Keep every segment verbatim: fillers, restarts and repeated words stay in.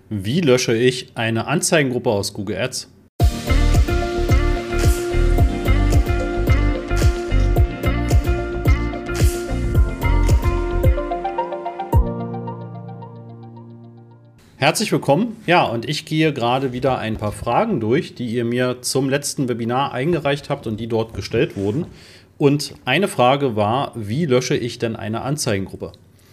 Wie lösche ich eine Anzeigengruppe aus Google Ads? Herzlich willkommen. Ja, und ich gehe gerade wieder ein paar Fragen durch, die ihr mir zum letzten Webinar eingereicht habt und die dort gestellt wurden. Und eine Frage war, wie lösche ich denn eine Anzeigengruppe?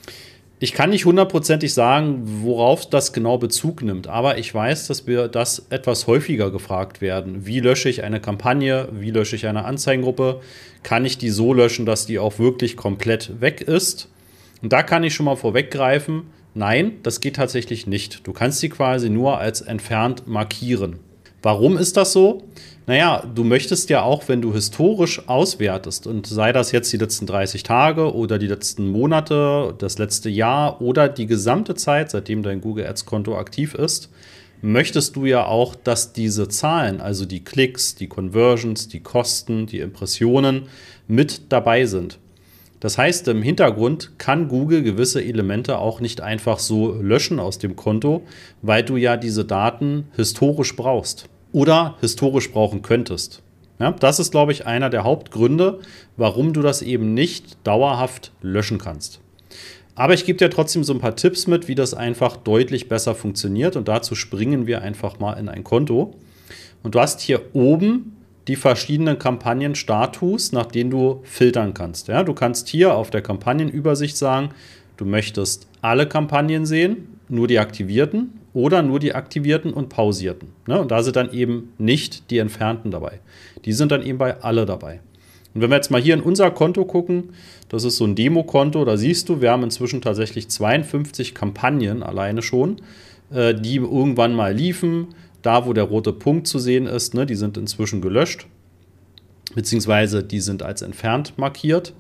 Ich kann nicht hundertprozentig sagen, worauf das genau Bezug nimmt, aber ich weiß, dass wir das etwas häufiger gefragt werden. Wie lösche ich eine Kampagne? Wie lösche ich eine Anzeigengruppe? Kann ich die so löschen, dass die auch wirklich komplett weg ist? Und da kann ich schon mal vorweggreifen, nein, das geht tatsächlich nicht. Du kannst sie quasi nur als entfernt markieren. Warum ist das so? Naja, du möchtest ja auch, wenn du historisch auswertest, und sei das jetzt die letzten dreißig Tage oder die letzten Monate, das letzte Jahr oder die gesamte Zeit, seitdem dein Google Ads Konto aktiv ist, möchtest du ja auch, dass diese Zahlen, also die Klicks, die Conversions, die Kosten, die Impressionen mit dabei sind. Das heißt, im Hintergrund kann Google gewisse Elemente auch nicht einfach so löschen aus dem Konto, weil du ja diese Daten historisch brauchst oder historisch brauchen könntest. Ja, das ist, glaube ich, einer der Hauptgründe, warum du das eben nicht dauerhaft löschen kannst. Aber ich gebe dir trotzdem so ein paar Tipps mit, wie das einfach deutlich besser funktioniert. Und dazu springen wir einfach mal in ein Konto. Und du hast hier oben die verschiedenen Kampagnenstatus, nach denen du filtern kannst. Ja, du kannst hier auf der Kampagnenübersicht sagen, du möchtest alle Kampagnen sehen, nur die aktivierten oder nur die aktivierten und pausierten. Ne? Und da sind dann eben nicht die entfernten dabei. Die sind dann eben bei alle dabei. Und wenn wir jetzt mal hier in unser Konto gucken, das ist so ein Demo-Konto, da siehst du, wir haben inzwischen tatsächlich zweiundfünfzig Kampagnen alleine schon, äh, die irgendwann mal liefen. Da, wo der rote Punkt zu sehen ist, ne, die sind inzwischen gelöscht, beziehungsweise die sind als entfernt markiert.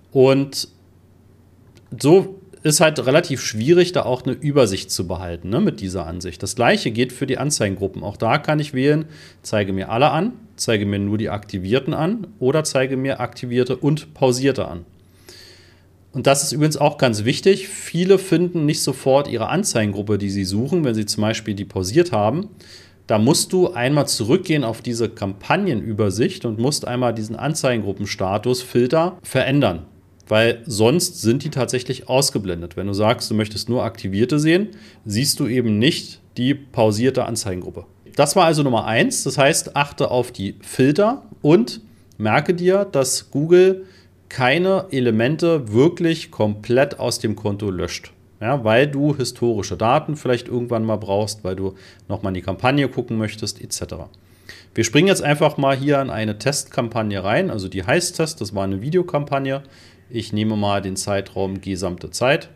Und so ist halt relativ schwierig, da auch eine Übersicht zu behalten, ne, mit dieser Ansicht. Das gleiche geht für die Anzeigengruppen. Auch da kann ich wählen, zeige mir alle an, zeige mir nur die aktivierten an oder zeige mir aktivierte und pausierte an. Und das ist übrigens auch ganz wichtig. Viele finden nicht sofort ihre Anzeigengruppe, die sie suchen, wenn sie zum Beispiel die pausiert haben. Da musst du einmal zurückgehen auf diese Kampagnenübersicht und musst einmal diesen Anzeigengruppenstatus-Filter verändern, weil sonst sind die tatsächlich ausgeblendet. Wenn du sagst, du möchtest nur aktivierte sehen, siehst du eben nicht die pausierte Anzeigengruppe. Das war also Nummer eins. Das heißt, achte auf die Filter und merke dir, dass Google keine Elemente wirklich komplett aus dem Konto löscht. Ja, weil du historische Daten vielleicht irgendwann mal brauchst, weil du nochmal in die Kampagne gucken möchtest, et cetera. Wir springen jetzt einfach mal hier in eine Testkampagne rein, also die heißt Test, das war eine Videokampagne. Ich nehme mal den Zeitraum gesamte Zeit.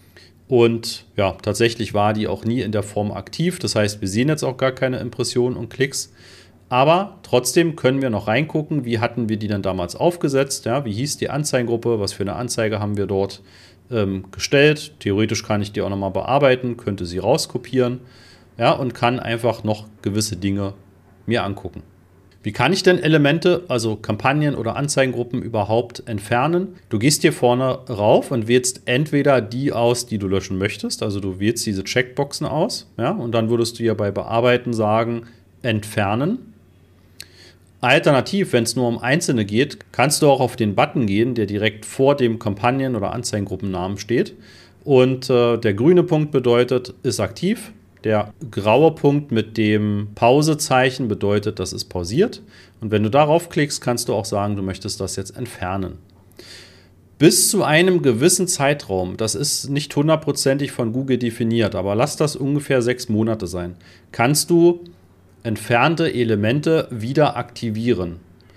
Und ja, tatsächlich war die auch nie in der Form aktiv. Das heißt, wir sehen jetzt auch gar keine Impressionen und Klicks. Aber trotzdem können wir noch reingucken, wie hatten wir die denn damals aufgesetzt, ja, wie hieß die Anzeigengruppe, was für eine Anzeige haben wir dort ähm, gestellt. Theoretisch kann ich die auch nochmal bearbeiten, könnte sie rauskopieren, ja, und kann einfach noch gewisse Dinge mir angucken. Wie kann ich denn Elemente, also Kampagnen oder Anzeigengruppen überhaupt entfernen? Du gehst hier vorne rauf und wählst entweder die aus, die du löschen möchtest, also du wählst diese Checkboxen aus, ja, und dann würdest du hier bei Bearbeiten sagen, entfernen. Alternativ, wenn es nur um einzelne geht, kannst du auch auf den Button gehen, der direkt vor dem Kampagnen- oder Anzeigengruppennamen steht. Und äh, der grüne Punkt bedeutet, ist aktiv. Der graue Punkt mit dem Pausezeichen bedeutet, das ist pausiert. Und wenn du darauf klickst, kannst du auch sagen, du möchtest das jetzt entfernen. Bis zu einem gewissen Zeitraum, das ist nicht hundertprozentig von Google definiert, aber lass das ungefähr sechs Monate sein, kannst du entfernte Elemente wieder aktivieren.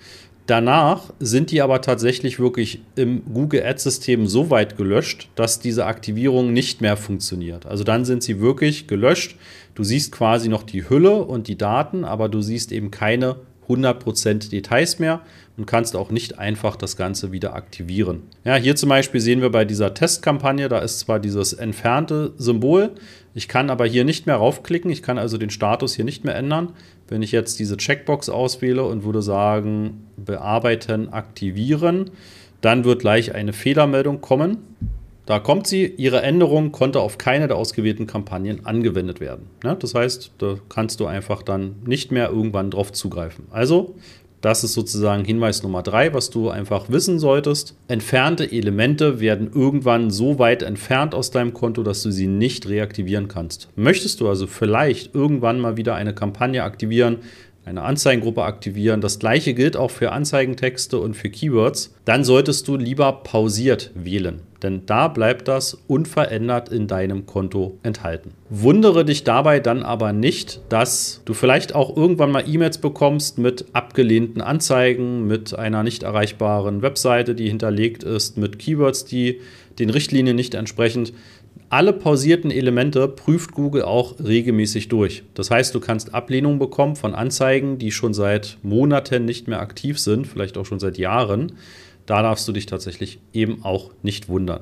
Danach sind die aber tatsächlich wirklich im Google Ads-System so weit gelöscht, dass diese Aktivierung nicht mehr funktioniert. Also dann sind sie wirklich gelöscht. Du siehst quasi noch die Hülle und die Daten, aber du siehst eben keine hundert Prozent Details mehr und kannst auch nicht einfach das Ganze wieder aktivieren. Ja, hier zum Beispiel sehen wir bei dieser Testkampagne, da ist zwar dieses entfernte Symbol, ich kann aber hier nicht mehr raufklicken, ich kann also den Status hier nicht mehr ändern. Wenn ich jetzt diese Checkbox auswähle und würde sagen, bearbeiten, aktivieren, dann wird gleich eine Fehlermeldung kommen. Da kommt sie, ihre Änderung konnte auf keine der ausgewählten Kampagnen angewendet werden. Ja, das heißt, da kannst du einfach dann nicht mehr irgendwann drauf zugreifen. Also, das ist sozusagen Hinweis Nummer drei, was du einfach wissen solltest. Entfernte Elemente werden irgendwann so weit entfernt aus deinem Konto, dass du sie nicht reaktivieren kannst. Möchtest du also vielleicht irgendwann mal wieder eine Kampagne aktivieren, eine Anzeigengruppe aktivieren, das gleiche gilt auch für Anzeigentexte und für Keywords, dann solltest du lieber pausiert wählen, denn da bleibt das unverändert in deinem Konto enthalten. Wundere dich dabei dann aber nicht, dass du vielleicht auch irgendwann mal E-Mails bekommst mit abgelehnten Anzeigen, mit einer nicht erreichbaren Webseite, die hinterlegt ist, mit Keywords, die den Richtlinien nicht entsprechen. Alle pausierten Elemente prüft Google auch regelmäßig durch. Das heißt, du kannst Ablehnung bekommen von Anzeigen, die schon seit Monaten nicht mehr aktiv sind, vielleicht auch schon seit Jahren. Da darfst du dich tatsächlich eben auch nicht wundern.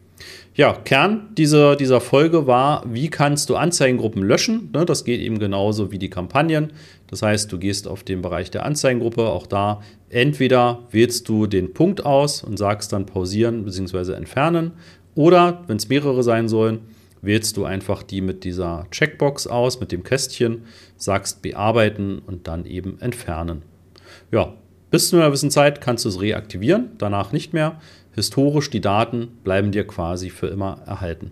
Ja, Kern dieser, dieser Folge war, wie kannst du Anzeigengruppen löschen? Das geht eben genauso wie die Kampagnen. Das heißt, du gehst auf den Bereich der Anzeigengruppe, auch da entweder wählst du den Punkt aus und sagst dann pausieren bzw. entfernen. Oder, wenn es mehrere sein sollen, wählst du einfach die mit dieser Checkbox aus, mit dem Kästchen, sagst bearbeiten und dann eben entfernen. Ja, bis zu einer gewissen Zeit kannst du es reaktivieren, danach nicht mehr. Historisch, die Daten bleiben dir quasi für immer erhalten.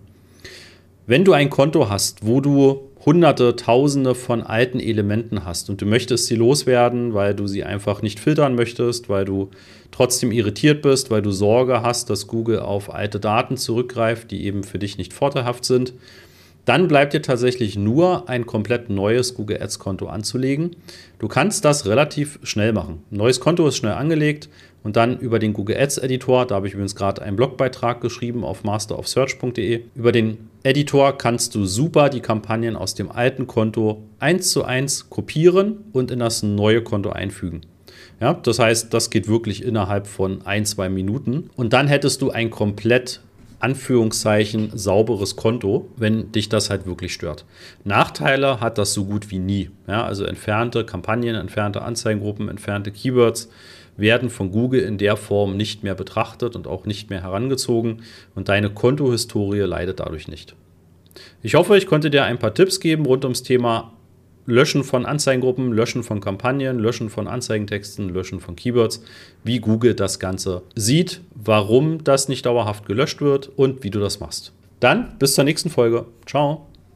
Wenn du ein Konto hast, wo du Hunderte, Tausende von alten Elementen hast und du möchtest sie loswerden, weil du sie einfach nicht filtern möchtest, weil du trotzdem irritiert bist, weil du Sorge hast, dass Google auf alte Daten zurückgreift, die eben für dich nicht vorteilhaft sind, dann bleibt dir tatsächlich nur ein komplett neues Google Ads Konto anzulegen. Du kannst das relativ schnell machen. Ein neues Konto ist schnell angelegt und dann über den Google Ads Editor, da habe ich übrigens gerade einen Blogbeitrag geschrieben auf master of search punkt de. Über den Editor kannst du super die Kampagnen aus dem alten Konto eins zu eins kopieren und in das neue Konto einfügen. Ja, das heißt, das geht wirklich innerhalb von ein, zwei Minuten. Und dann hättest du ein komplett Anführungszeichen sauberes Konto, wenn dich das halt wirklich stört. Nachteile hat das so gut wie nie. Ja, also entfernte Kampagnen, entfernte Anzeigengruppen, entfernte Keywords werden von Google in der Form nicht mehr betrachtet und auch nicht mehr herangezogen und deine Kontohistorie leidet dadurch nicht. Ich hoffe, ich konnte dir ein paar Tipps geben rund ums Thema Löschen von Anzeigengruppen, Löschen von Kampagnen, Löschen von Anzeigentexten, Löschen von Keywords, wie Google das Ganze sieht, warum das nicht dauerhaft gelöscht wird und wie du das machst. Dann bis zur nächsten Folge. Ciao.